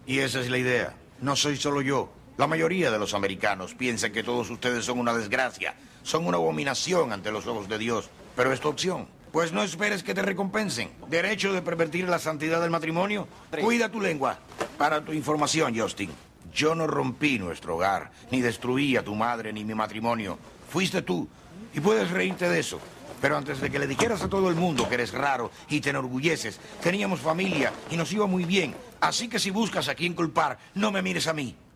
Y esa es la idea. No soy solo yo. La mayoría de los americanos piensan que todos ustedes son una desgracia. Son una abominación ante los ojos de Dios. Pero es tu opción. Pues no esperes que te recompensen. ¿Derecho de pervertir la santidad del matrimonio? Cuida tu lengua. Para tu información, Justin, yo no rompí nuestro hogar, ni destruí a tu madre ni mi matrimonio. Fuiste tú. Y puedes reírte de eso. Pero antes de que le dijeras a todo el mundo que eres raro y te enorgulleces, teníamos familia y nos iba muy bien. Así que si buscas a quién culpar, no me mires a mí.